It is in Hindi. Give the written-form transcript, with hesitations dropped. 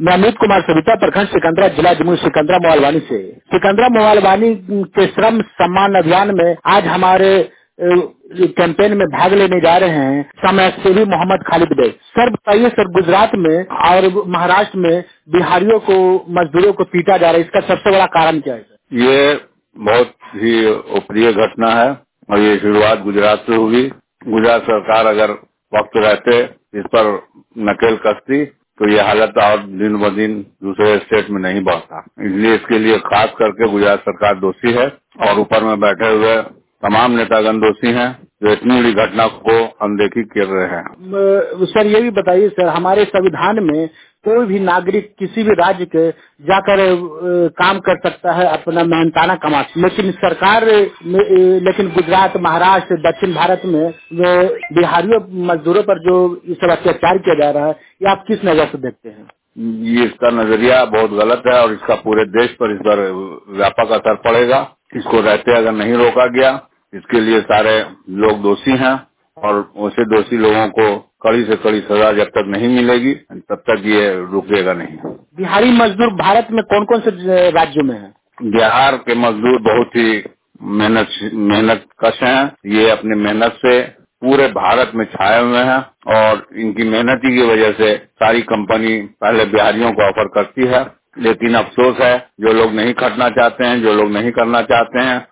मैं अमित कुमार सविता, प्रखंड सिकंदरा, जिला जमुई, सिकंदरा मोबाइल से। सिकंदरा मोबाइल के श्रम सम्मान अभियान में आज हमारे कैंपेन में भाग लेने जा रहे हैं समाजसेवी मोहम्मद खालिद बेग। सर बताइए सर, गुजरात में और महाराष्ट्र में बिहारियों को, मजदूरों को पीटा जा रहा है, इसका सबसे बड़ा कारण क्या है सर? ये बहुत ही अप्रिय घटना है और ये शुरुआत गुजरात से हुई। गुजरात सरकार अगर वक्त रहते इस पर नकेल कसती तो ये हालत और दिन ब दिन दूसरे स्टेट में नहीं बढ़ता। इसलिए इसके लिए खास करके गुजरात सरकार दोषी है और ऊपर में बैठे हुए तमाम नेतागण दोषी हैं जो इतनी बड़ी घटना को अनदेखी कर रहे हैं। सर ये भी बताइए सर, हमारे संविधान में कोई भी नागरिक किसी भी राज्य के जाकर काम कर सकता है, अपना मेहनताना कमा, लेकिन सरकार लेकिन गुजरात, महाराष्ट्र, दक्षिण भारत में बिहारियों मजदूरों पर जो ये सब अत्याचार किया जा रहा है, ये आप किस नजर से देखते हैं? ये इसका नजरिया बहुत गलत है और इसका पूरे देश पर इस पर व्यापक असर पड़ेगा। इसको रहते अगर नहीं रोका गया, इसके लिए सारे लोग दोषी हैं और उसे दोषी लोगों को कड़ी से कड़ी सजा जब तक नहीं मिलेगी तब तक ये रुकेगा नहीं। बिहारी मजदूर भारत में कौन कौन से राज्यों में है? बिहार के मजदूर बहुत ही मेहनत कश हैं। ये अपनी मेहनत से पूरे भारत में छाए हुए हैं और इनकी मेहनती की वजह से सारी कंपनी पहले बिहारियों को ऑफर करती है, लेकिन अफसोस है जो लोग नहीं खटना चाहते हैं, जो लोग नहीं करना चाहते हैं